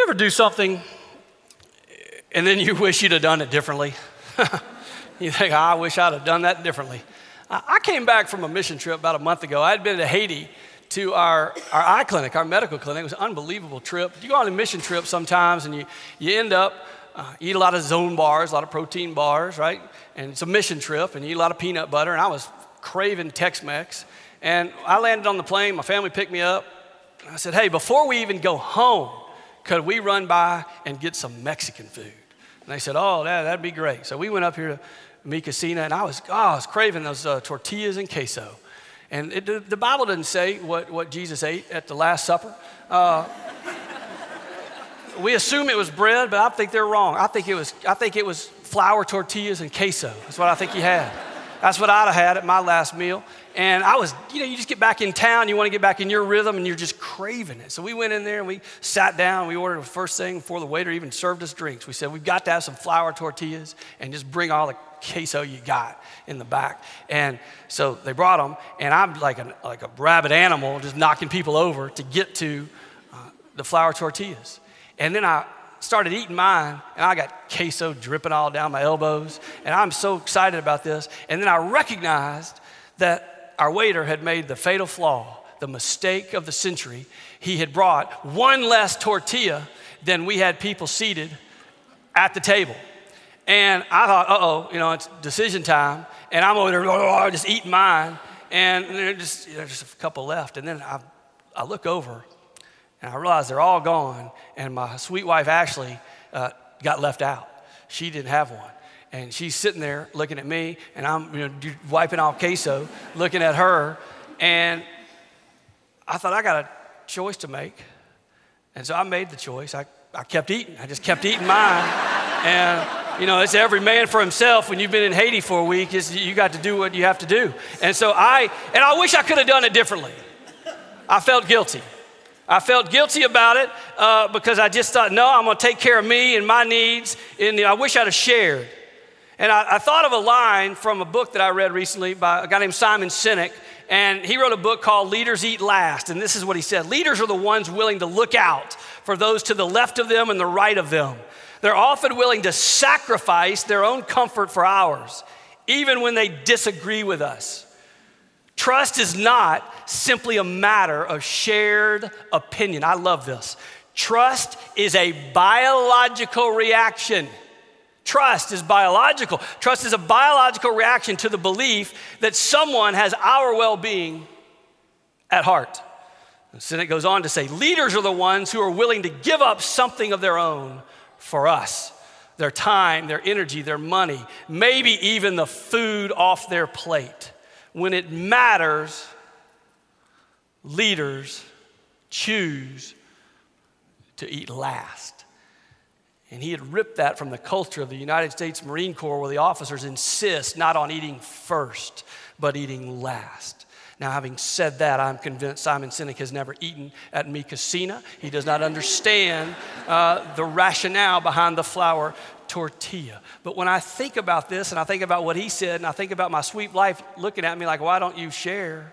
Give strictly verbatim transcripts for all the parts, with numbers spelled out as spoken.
You ever do something and then you wish you'd have done it differently? You think, oh, I wish I'd have done that differently. I came back from a mission trip about a month ago. I had been to Haiti to our, our eye clinic, our medical clinic. It was an unbelievable trip. You go on a mission trip sometimes and you, you end up, uh, eat a lot of zone bars, a lot of protein bars, right? And it's a mission trip and you eat a lot of peanut butter. And I was craving Tex-Mex. And I landed on the plane. My family picked me up. And I said, hey, before we even go home, could we run by and get some Mexican food? And they said, oh, that, that'd be great. So we went up here to Mi Cocina, and I was, oh, I was craving those uh, tortillas and queso. And it, the, the Bible doesn't say what, what Jesus ate at the Last Supper. Uh, we assume it was bread, but I think they're wrong. I think it was, I think it was flour tortillas and queso. That's what I think he had. That's what I'd have had at my last meal. And I was, you know, you just get back in town, you want to get back in your rhythm, and you're just craving it. So we went in there and we sat down. We ordered the first thing before the waiter even served us drinks. We said, we've got to have some flour tortillas and just bring all the queso you got in the back. And so they brought them, and I'm like a, like a rabid animal just knocking people over to get to uh, the flour tortillas. And then I started eating mine, and I got queso dripping all down my elbows, and I'm so excited about this. And then I recognized that our waiter had made the fatal flaw, the mistake of the century. He had brought one less tortilla than we had people seated at the table. And I thought, uh-oh, you know, it's decision time. And I'm over there oh, just eating mine. And there's just, you know, just a couple left. And then I, I look over, and I realize they're all gone. And my sweet wife, Ashley, uh, got left out. She didn't have one. And she's sitting there looking at me, and I'm you know, wiping off queso, looking at her. And I thought, I got a choice to make. And so I made the choice. I, I kept eating. I just kept eating mine. And, you know, it's every man for himself. When you've been in Haiti for a week, it's, you got to do what you have to do. And so I, and I wish I could have done it differently. I felt guilty. I felt guilty about it uh, because I just thought, no, I'm going to take care of me and my needs. And I wish I'd have shared. And I, I thought of a line from a book that I read recently by a guy named Simon Sinek, and he wrote a book called Leaders Eat Last, and this is what he said. Leaders are the ones willing to look out for those to the left of them and the right of them. They're often willing to sacrifice their own comfort for ours, even when they disagree with us. Trust is not simply a matter of shared opinion. I love this. Trust is a biological reaction. Trust is biological. Trust is a biological reaction to the belief that someone has our well-being at heart. And Sinek goes on to say, leaders are the ones who are willing to give up something of their own for us. Their time, their energy, their money, maybe even the food off their plate. When it matters, leaders choose to eat last. And he had ripped that from the culture of the United States Marine Corps, where the officers insist not on eating first, but eating last. Now, having said that, I'm convinced Simon Sinek has never eaten at Mi Cocina. He does not understand uh, the rationale behind the flour tortilla. But when I think about this, and I think about what he said, and I think about my sweet wife looking at me like, why don't you share?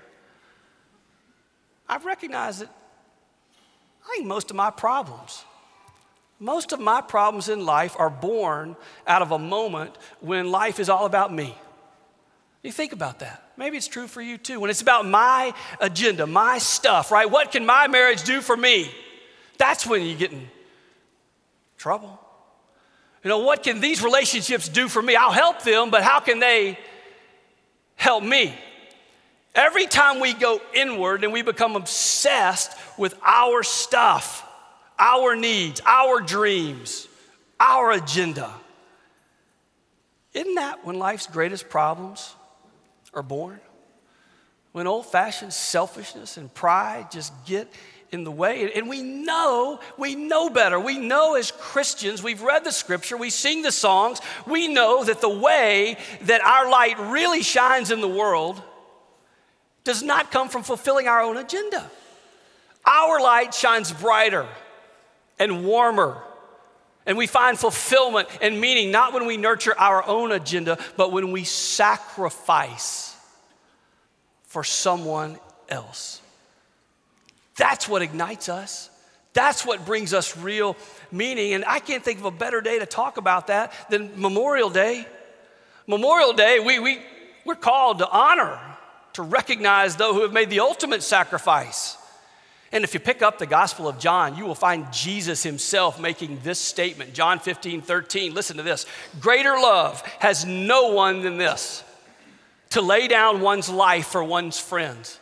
I've recognized that I think most of my problems Most of my problems in life are born out of a moment when life is all about me. You think about that. Maybe it's true for you too. When it's about my agenda, my stuff, right? What can my marriage do for me? That's when you get in trouble. You know, what can these relationships do for me? I'll help them, but how can they help me? Every time we go inward and we become obsessed with our stuff, our needs, our dreams, our agenda. Isn't that when life's greatest problems are born? When old-fashioned selfishness and pride just get in the way. And we know, we know better. We know as Christians, we've read the scripture, we sing the songs, we know that the way that our light really shines in the world does not come from fulfilling our own agenda. Our light shines brighter and warmer. And we find fulfillment and meaning not when we nurture our own agenda, but when we sacrifice for someone else. That's what ignites us. That's what brings us real meaning. And I can't think of a better day to talk about that than Memorial Day. Memorial Day, we, we, we're called to honor, to recognize those who have made the ultimate sacrifice. And if you pick up the Gospel of John, you will find Jesus himself making this statement. John fifteen, thirteen, listen to this. Greater love has no one than this, to lay down one's life for one's friends.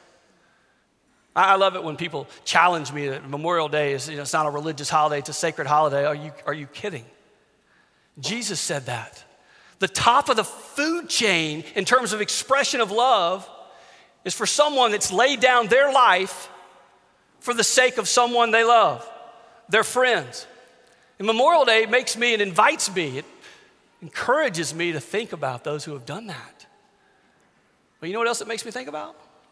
I love it when people challenge me that Memorial Day is, you know, it's not a religious holiday, it's a sacred holiday. Are you, are you kidding? Jesus said that. The top of the food chain in terms of expression of love is for someone that's laid down their life for the sake of someone they love, their friends. And Memorial Day makes me, it invites me, it encourages me to think about those who have done that. But you know what else it makes me think about?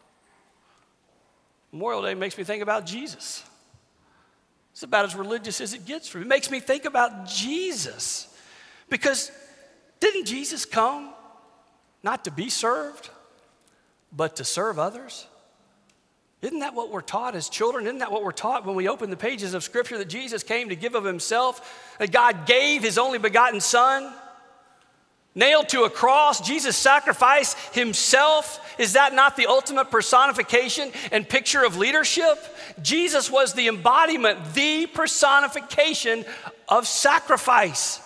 Memorial Day makes me think about Jesus. It's about as religious as it gets for me. It makes me think about Jesus. Because didn't Jesus come not to be served, but to serve others? Isn't that what we're taught as children? Isn't that what we're taught when we open the pages of Scripture, that Jesus came to give of himself, that God gave his only begotten Son? Nailed to a cross, Jesus sacrificed himself. Is that not the ultimate personification and picture of leadership? Jesus was the embodiment, the personification of sacrifice.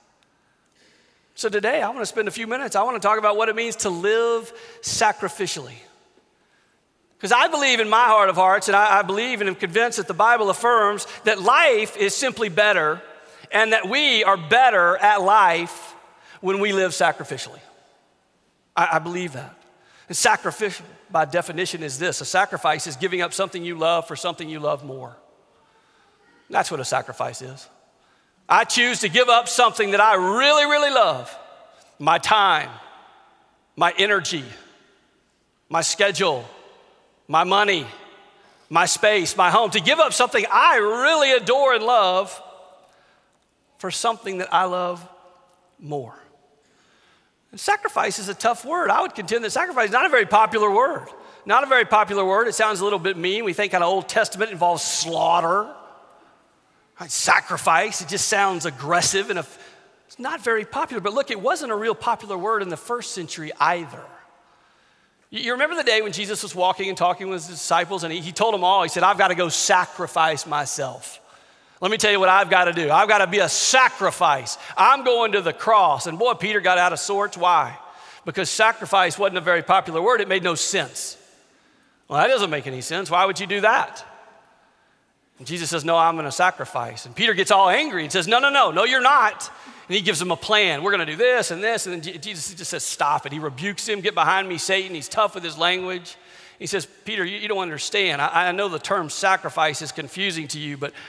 So today, I want to spend a few minutes, I want to talk about what it means to live sacrificially. Because I believe in my heart of hearts, and I, I believe and am convinced that the Bible affirms that life is simply better, and that we are better at life when we live sacrificially. I, I believe that. And sacrificial, by definition, is this. A sacrifice is giving up something you love for something you love more. That's what a sacrifice is. I choose to give up something that I really, really love. My time, my energy, my schedule, my money, my space, my home. To give up something I really adore and love for something that I love more. And sacrifice is a tough word. I would contend that sacrifice is not a very popular word. Not a very popular word. It sounds a little bit mean. We think kind of Old Testament involves slaughter. Right? Sacrifice, it just sounds aggressive, and it's not very popular. But look, it wasn't a real popular word in the first century either. You remember the day when Jesus was walking and talking with his disciples, and he, he told them all, he said, I've got to go sacrifice myself. Let me tell you what I've got to do. I've got to be a sacrifice. I'm going to the cross. And boy, Peter got out of sorts. Why? Because sacrifice wasn't a very popular word. It made no sense. Well, that doesn't make any sense. Why would you do that? And Jesus says, no, I'm going to sacrifice. And Peter gets all angry and says, no, no, no, no, you're not. And he gives him a plan. We're going to do this and this. And then Jesus just says, stop it. He rebukes him. Get behind me, Satan. He's tough with his language. He says, Peter, you, you don't understand. I, I know the term sacrifice is confusing to you, but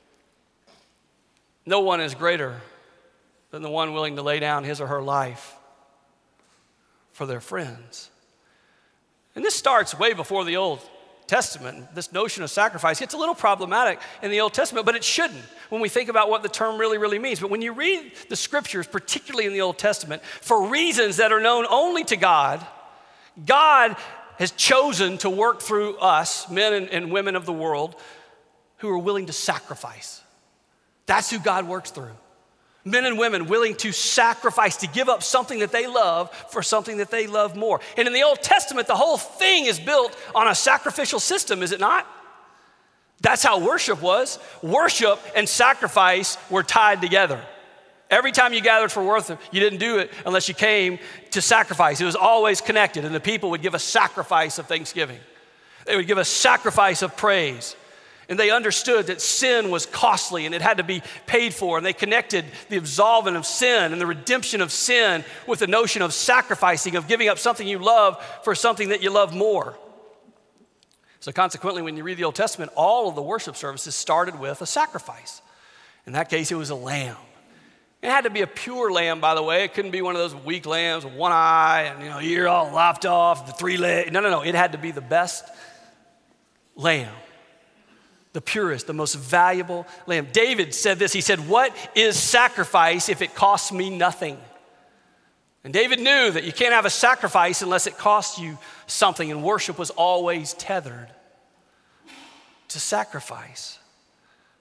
no one is greater than the one willing to lay down his or her life for their friends. And this starts way before the Old Testament. This notion of sacrifice gets a little problematic in the Old Testament, but it shouldn't when we think about what the term really, really means. But when you read the Scriptures, particularly in the Old Testament, for reasons that are known only to God, God has chosen to work through us, men and, and women of the world, who are willing to sacrifice. That's who God works through. Men and women willing to sacrifice, to give up something that they love for something that they love more. And in the Old Testament, the whole thing is built on a sacrificial system, is it not? That's how worship was. Worship and sacrifice were tied together. Every time you gathered for worship, you didn't do it unless you came to sacrifice. It was always connected, and the people would give a sacrifice of thanksgiving. They would give a sacrifice of praise. And they understood that sin was costly and it had to be paid for. And they connected the absolving of sin and the redemption of sin with the notion of sacrificing, of giving up something you love for something that you love more. So consequently, when you read the Old Testament, all of the worship services started with a sacrifice. In that case, it was a lamb. It had to be a pure lamb, by the way. It couldn't be one of those weak lambs with one eye and, you know, ear all lopped off, the three legs. No, no, no. It had to be the best lamb. The purest, the most valuable lamb. David said this, he said, what is sacrifice if it costs me nothing? And David knew that you can't have a sacrifice unless it costs you something, and worship was always tethered to sacrifice.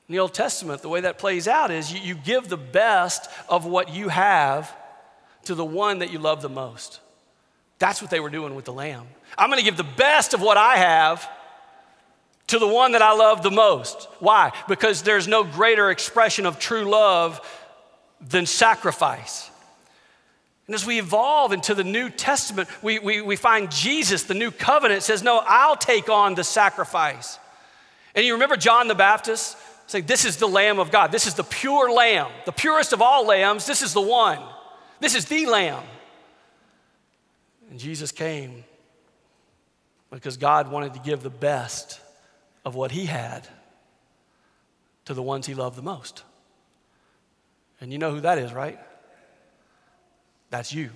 In the Old Testament, the way that plays out is you, you give the best of what you have to the one that you love the most. That's what they were doing with the lamb. I'm going to give the best of what I have to the one that I love the most. Why? Because there's no greater expression of true love than sacrifice. And as we evolve into the New Testament, we, we, we find Jesus, the new covenant, says, no, I'll take on the sacrifice. And you remember John the Baptist saying, this is the Lamb of God. This is the pure lamb, the purest of all lambs. This is the one. This is the lamb. And Jesus came because God wanted to give the best of what he had to the ones he loved the most. And you know who that is, right? That's you.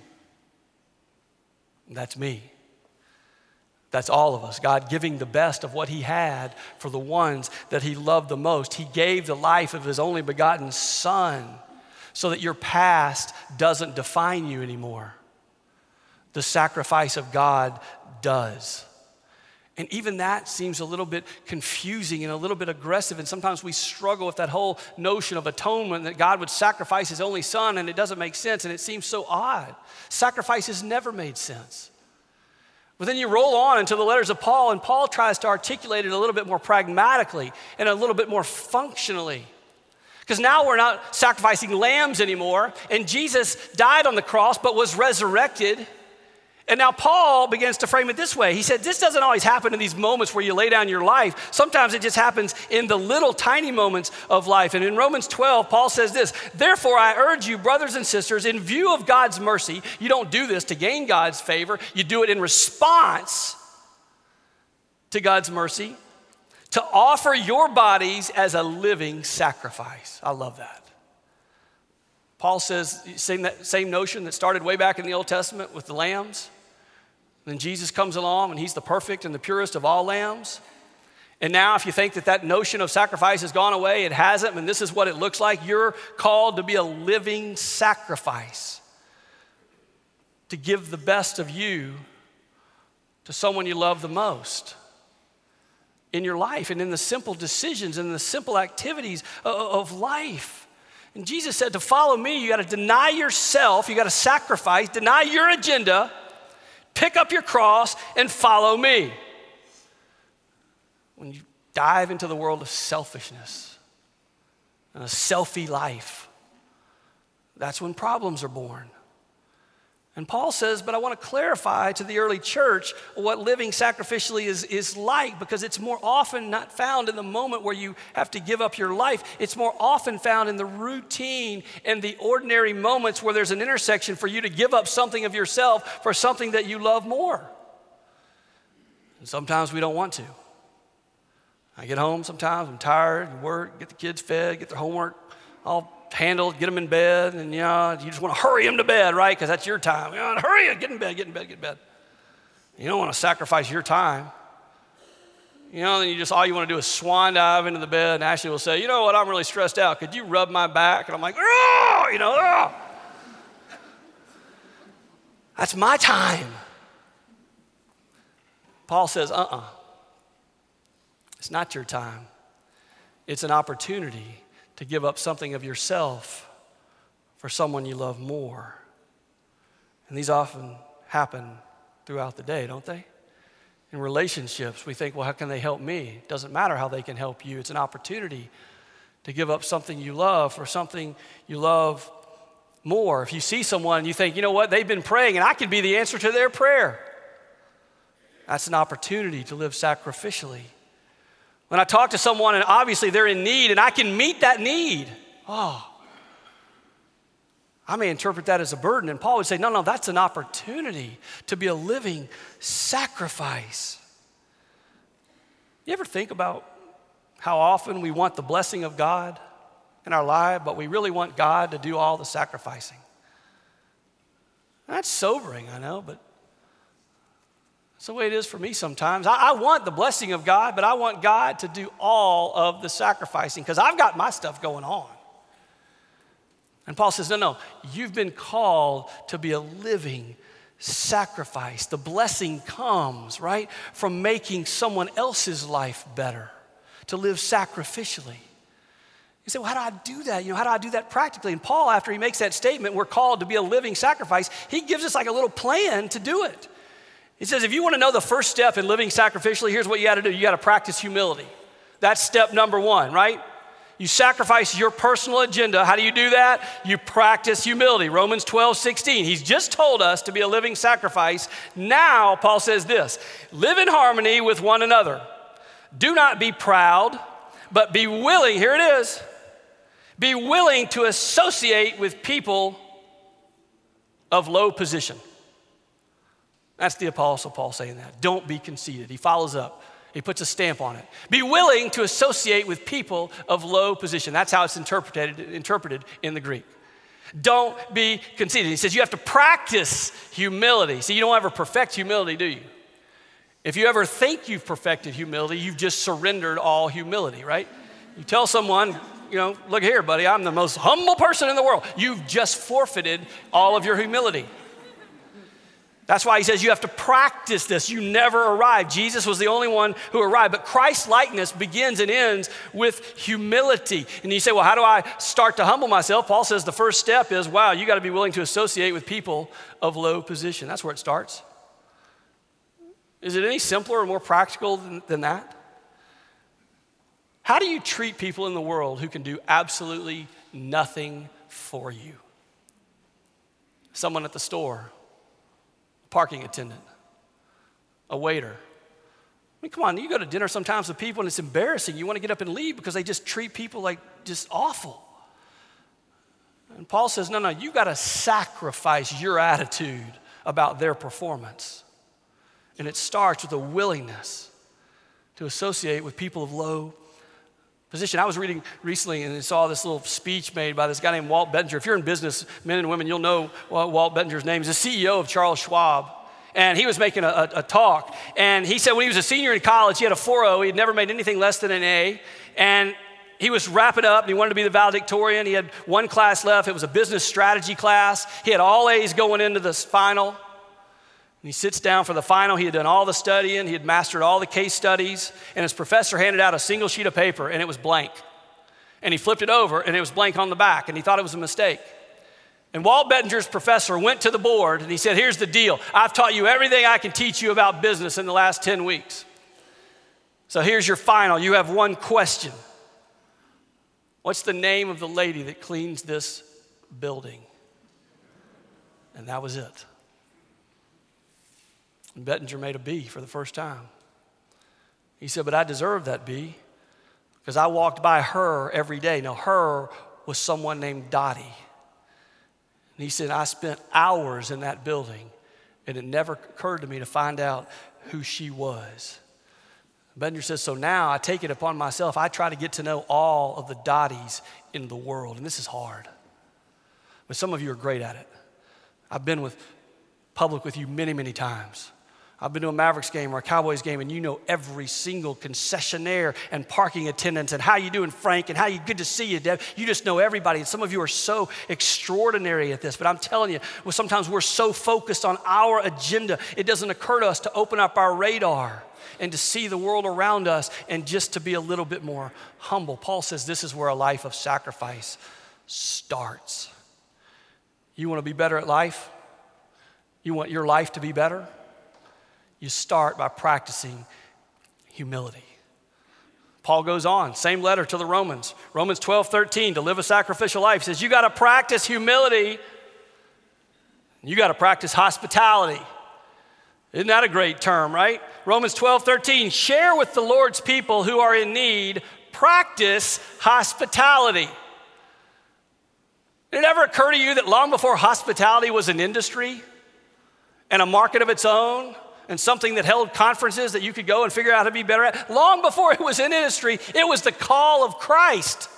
That's me. That's all of us. God giving the best of what he had for the ones that he loved the most. He gave the life of his only begotten Son so that your past doesn't define you anymore. The sacrifice of God does. And even that seems a little bit confusing and a little bit aggressive. And sometimes we struggle with that whole notion of atonement, that God would sacrifice his only Son, and it doesn't make sense, and it seems so odd. Sacrifice has never made sense. But then you roll on into the letters of Paul, and Paul tries to articulate it a little bit more pragmatically and a little bit more functionally. Because now we're not sacrificing lambs anymore, and Jesus died on the cross but was resurrected. And now Paul begins to frame it this way. He said, this doesn't always happen in these moments where you lay down your life. Sometimes it just happens in the little tiny moments of life. And in Romans twelve, Paul says this, therefore I urge you, brothers and sisters, in view of God's mercy, you don't do this to gain God's favor. You do it in response to God's mercy, to offer your bodies as a living sacrifice. I love that. Paul says, same, that same notion that started way back in the Old Testament with the lambs. Then Jesus comes along and he's the perfect and the purest of all lambs. And now if you think that that notion of sacrifice has gone away, it hasn't, and this is what it looks like. You're called to be a living sacrifice, to give the best of you to someone you love the most in your life and in the simple decisions and the simple activities of life. And Jesus said, to follow me, you got to deny yourself, you got to sacrifice, deny your agenda, pick up your cross and follow me. When you dive into the world of selfishness and a selfie life, that's when problems are born. And Paul says, but I want to clarify to the early church what living sacrificially is, is like, because it's more often not found in the moment where you have to give up your life. It's more often found in the routine and the ordinary moments where there's an intersection for you to give up something of yourself for something that you love more. And sometimes we don't want to. I get home sometimes, I'm tired, you work, get the kids fed, get their homework all handled, get them in bed, and you know, you just want to hurry them to bed, right? Because that's your time. You know, hurry it, get in bed, get in bed, get in bed. You don't want to sacrifice your time. You know, then you just, all you want to do is swan dive into the bed, and Ashley will say, you know what, I'm really stressed out. Could you rub my back? And I'm like, oh, you know, oh. That's my time. Paul says, uh-uh. It's not your time. It's an opportunity to give up something of yourself for someone you love more. And these often happen throughout the day, don't they? In relationships, we think, well, how can they help me? It doesn't matter how they can help you. It's an opportunity to give up something you love for something you love more. If you see someone and you think, you know what, they've been praying and I can be the answer to their prayer. That's an opportunity to live sacrificially. When I talk to someone and obviously they're in need and I can meet that need, oh, I may interpret that as a burden. And Paul would say, no, no, that's an opportunity to be a living sacrifice. You ever think about how often we want the blessing of God in our life, but we really want God to do all the sacrificing? That's sobering, I know, but that's the way it is for me sometimes. I, I want the blessing of God, but I want God to do all of the sacrificing because I've got my stuff going on. And Paul says, no, no, you've been called to be a living sacrifice. The blessing comes, right, from making someone else's life better, to live sacrificially. You say, well, how do I do that? You know, how do I do that practically? And Paul, after he makes that statement, we're called to be a living sacrifice, he gives us like a little plan to do it. He says, if you want to know the first step in living sacrificially, here's what you got to do. You got to practice humility. That's step number one, right? You sacrifice your personal agenda. How do you do that? You practice humility. Romans twelve, sixteen. He's just told us to be a living sacrifice. Now, Paul says this, live in harmony with one another. Do not be proud, but be willing, here it is, be willing to associate with people of low position. That's the Apostle Paul saying that. Don't be conceited. He follows up. He puts a stamp on it. Be willing to associate with people of low position. That's how it's interpreted, interpreted in the Greek. Don't be conceited. He says you have to practice humility. See, you don't ever perfect humility, do you? If you ever think you've perfected humility, you've just surrendered all humility, right? You tell someone, you know, look here, buddy, I'm the most humble person in the world. You've just forfeited all of your humility. That's why he says you have to practice this. You never arrive. Jesus was the only one who arrived. But Christ's likeness begins and ends with humility. And you say, well, how do I start to humble myself? Paul says the first step is, wow, you got to be willing to associate with people of low position. That's where it starts. Is it any simpler or more practical than, than that? How do you treat people in the world who can do absolutely nothing for you? Someone at the store, a parking attendant, a waiter. I mean, come on, you go to dinner sometimes with people and it's embarrassing. You want to get up and leave because they just treat people like just awful. And Paul says, no, no, you got to sacrifice your attitude about their performance. And it starts with a willingness to associate with people of low position. I was reading recently and saw this little speech made by this guy named Walt Bettinger. If you're in business, men and women, you'll know Walt Bettinger's name. He's the C E O of Charles Schwab. And he was making a, a, a talk. And he said when he was a senior in college, he had a four oh. He had never made anything less than an A. And he was wrapping up and he wanted to be the valedictorian. He had one class left. It was a business strategy class. He had all A's going into this final. And he sits down for the final. He had done all the studying. He had mastered all the case studies. And his professor handed out a single sheet of paper, and it was blank. And he flipped it over, and it was blank on the back, and he thought it was a mistake. And Walt Bettinger's professor went to the board, and he said, here's the deal. I've taught you everything I can teach you about business in the last ten weeks. So here's your final. You have one question. What's the name of the lady that cleans this building? And that was it. And Bettinger made a B for the first time. He said, but I deserve that B because I walked by her every day. Now, her was someone named Dottie. And he said, I spent hours in that building, and it never occurred to me to find out who she was. Bettinger says, so now I take it upon myself. I try to get to know all of the Dotties in the world, and this is hard. But some of you are great at it. I've been with public with you many, many times. I've been to a Mavericks game or a Cowboys game, and you know every single concessionaire and parking attendants and how you doing, Frank, and how you, good to see you, Deb. You just know everybody, and some of you are so extraordinary at this, but I'm telling you, well, sometimes we're so focused on our agenda, it doesn't occur to us to open up our radar and to see the world around us and just to be a little bit more humble. Paul says this is where a life of sacrifice starts. You want to be better at life? You want your life to be better? You start by practicing humility. Paul goes on, same letter to the Romans, Romans twelve, thirteen, to live a sacrificial life. He says you got to practice humility. You got to practice hospitality. Isn't that a great term, right? Romans twelve, thirteen, share with the Lord's people who are in need, practice hospitality. Did it ever occur to you that long before hospitality was an industry and a market of its own, and something that held conferences that you could go and figure out how to be better at? Long before it was an industry, it was the call of Christ.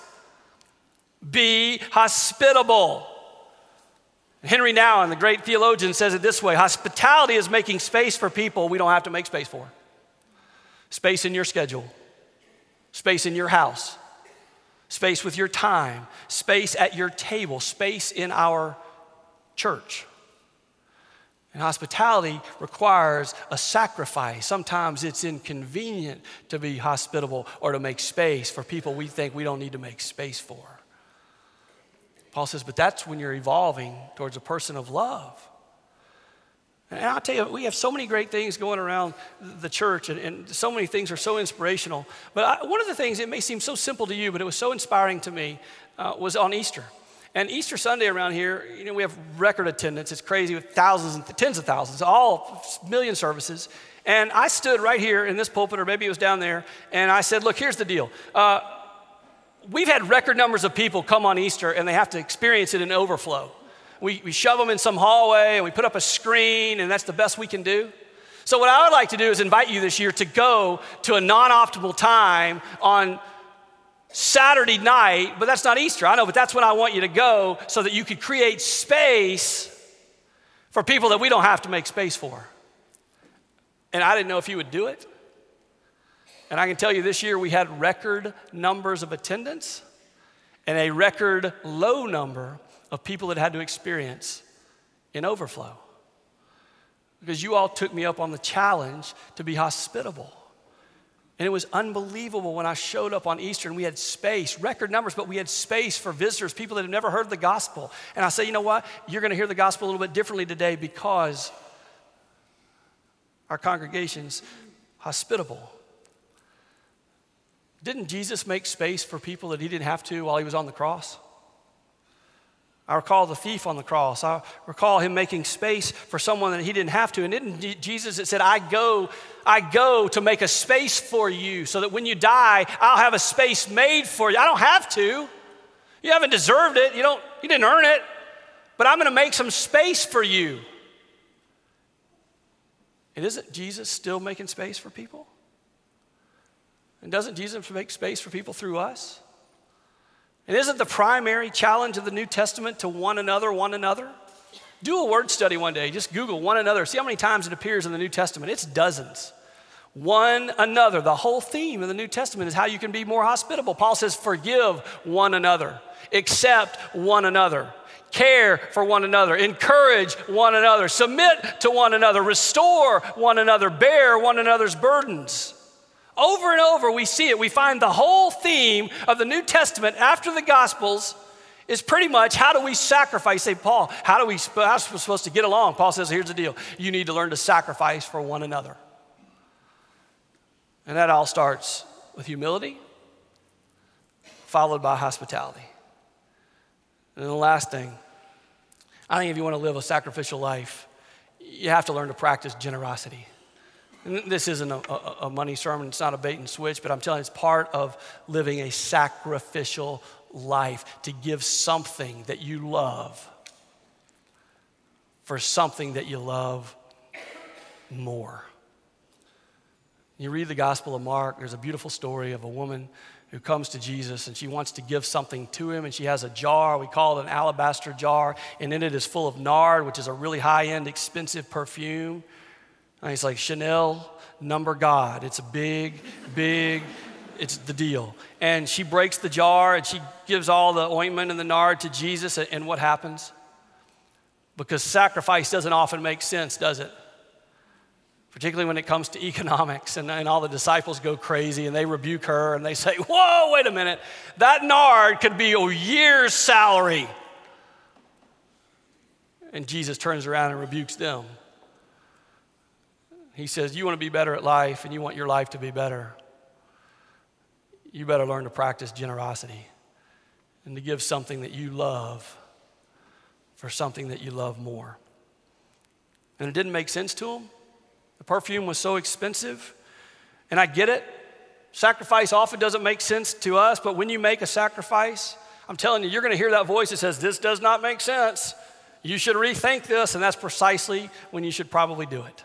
Be hospitable. Henry Nouwen, the great theologian, says it this way: hospitality is making space for people we don't have to make space for. Space in your schedule, space in your house, space with your time, space at your table, space in our church. And hospitality requires a sacrifice. Sometimes it's inconvenient to be hospitable or to make space for people we think we don't need to make space for. Paul says, but that's when you're evolving towards a person of love. And I'll tell you, we have so many great things going around the church, and, and so many things are so inspirational. But I, one of the things, it may seem so simple to you, but it was so inspiring to me, uh, was on Easter. And Easter Sunday around here, you know, we have record attendance. It's crazy with thousands and tens of thousands, all million services. And I stood right here in this pulpit, or maybe it was down there, and I said, look, here's the deal. Uh, we've had record numbers of people come on Easter, and they have to experience it in overflow. We, we shove them in some hallway, and we put up a screen, and that's the best we can do. So what I would like to do is invite you this year to go to a non-optimal time on Saturday night, but that's not Easter, I know, but that's when I want you to go so that you could create space for people that we don't have to make space for. And I didn't know if you would do it. And I can tell you this year we had record numbers of attendance and a record low number of people that had to experience in overflow. Because you all took me up on the challenge to be hospitable. And it was unbelievable when I showed up on Easter and we had space, record numbers, but we had space for visitors, people that had never heard the gospel. And I say, you know what? You're going to hear the gospel a little bit differently today because our congregation's hospitable. Didn't Jesus make space for people that he didn't have to while he was on the cross? I recall the thief on the cross. I recall him making space for someone that he didn't have to. And didn't Jesus, it said, I go, I go to make a space for you so that when you die, I'll have a space made for you. I don't have to. You haven't deserved it. You don't, you didn't earn it. But I'm going to make some space for you. And isn't Jesus still making space for people? And doesn't Jesus make space for people through us? And isn't the primary challenge of the New Testament to one another, one another? Do a word study one day. Just Google one another. See how many times it appears in the New Testament. It's dozens. One another. The whole theme of the New Testament is how you can be more hospitable. Paul says, forgive one another. Accept one another. Care for one another. Encourage one another. Submit to one another. Restore one another. Bear one another's burdens. Over and over we see it. We find the whole theme of the New Testament after the Gospels is pretty much how do we sacrifice? Say, Paul, how do we, how are we supposed to get along? Paul says, here's the deal. You need to learn to sacrifice for one another. And that all starts with humility, followed by hospitality. And then the last thing, I think if you want to live a sacrificial life, you have to learn to practice generosity. And this isn't a, a, a money sermon, it's not a bait and switch, but I'm telling you, it's part of living a sacrificial life, to give something that you love for something that you love more. You read the Gospel of Mark, there's a beautiful story of a woman who comes to Jesus and she wants to give something to him, and she has a jar, we call it an alabaster jar, and in it is full of nard, which is a really high-end, expensive perfume. And he's like, Chanel, number God. It's a big, big, it's the deal. And she breaks the jar and she gives all the ointment and the nard to Jesus. And what happens? Because sacrifice doesn't often make sense, does it? Particularly when it comes to economics. And, and all the disciples go crazy and they rebuke her and they say, whoa, wait a minute. That nard could be a year's salary. And Jesus turns around and rebukes them. He says, you want to be better at life and you want your life to be better. You better learn to practice generosity and to give something that you love for something that you love more. And it didn't make sense to him. The perfume was so expensive. And I get it. Sacrifice often doesn't make sense to us, but when you make a sacrifice, I'm telling you, you're going to hear that voice that says, this does not make sense. You should rethink this, and that's precisely when you should probably do it.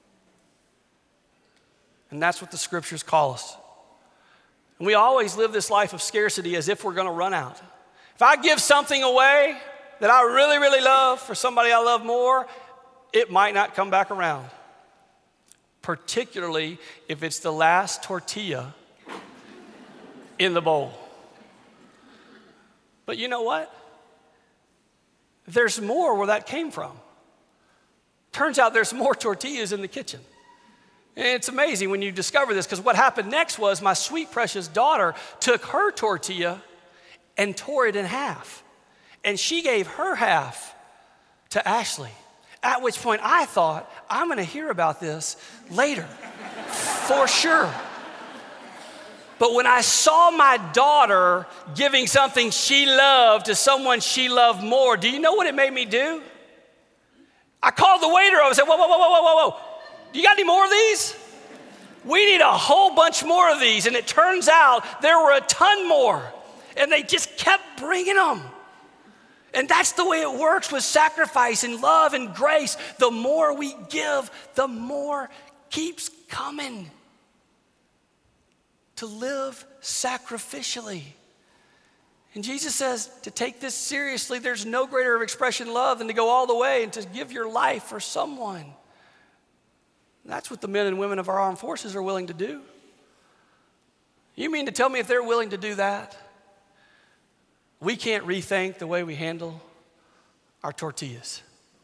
And that's what the scriptures call us. And we always live this life of scarcity as if we're going to run out. If I give something away that I really, really love for somebody I love more, it might not come back around. Particularly if it's the last tortilla in the bowl. But you know what? There's more where that came from. Turns out there's more tortillas in the kitchen. And it's amazing when you discover this, because what happened next was my sweet, precious daughter took her tortilla and tore it in half. And she gave her half to Ashley. At which point I thought, I'm going to hear about this later, for sure. But when I saw my daughter giving something she loved to someone she loved more, do you know what it made me do? I called the waiter over and said, whoa, whoa, whoa, whoa, whoa, whoa. You got any more of these? We need a whole bunch more of these. And it turns out there were a ton more. And they just kept bringing them. And that's the way it works with sacrifice and love and grace. The more we give, the more keeps coming. To live sacrificially. And Jesus says to take this seriously, there's no greater expression of love than to go all the way and to give your life for someone. And that's what the men and women of our armed forces are willing to do. You mean to tell me if they're willing to do that, we can't rethink the way we handle our tortillas?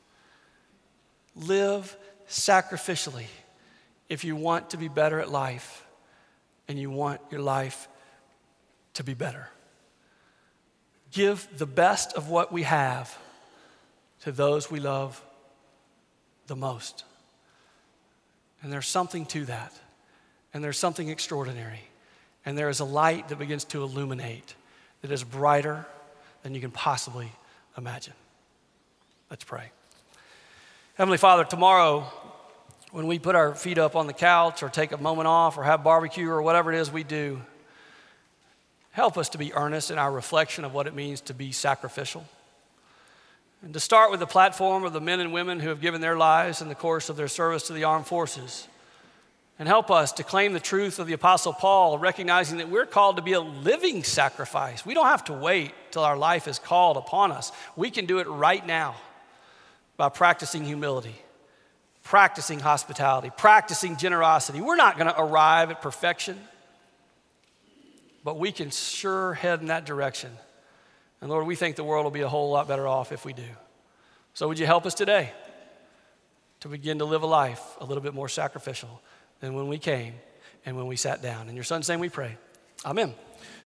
Live sacrificially if you want to be better at life and you want your life to be better. Give the best of what we have to those we love the most. And there's something to that. And there's something extraordinary. And there is a light that begins to illuminate that is brighter than you can possibly imagine. Let's pray. Heavenly Father, tomorrow, when we put our feet up on the couch or take a moment off or have barbecue or whatever it is we do, help us to be earnest in our reflection of what it means to be sacrificial. And to start with the platform of the men and women who have given their lives in the course of their service to the armed forces. And help us to claim the truth of the Apostle Paul, recognizing that we're called to be a living sacrifice. We don't have to wait till our life is called upon us. We can do it right now by practicing humility, practicing hospitality, practicing generosity. We're not going to arrive at perfection, but we can sure head in that direction. And Lord, we think the world will be a whole lot better off if we do. So would you help us today to begin to live a life a little bit more sacrificial than when we came and when we sat down? In your Son's name we pray. Amen.